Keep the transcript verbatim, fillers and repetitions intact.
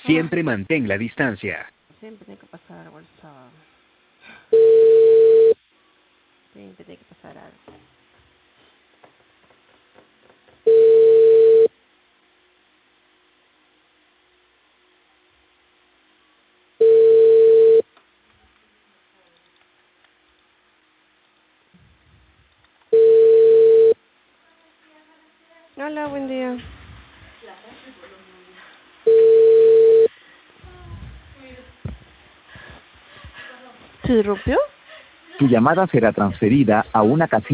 Siempre mantén la distancia. Siempre tiene que pasar algo el sábado. Siempre tiene que pasar algo. Hola, buen día. ¿Se rompió? Tu llamada será transferida a una casilla.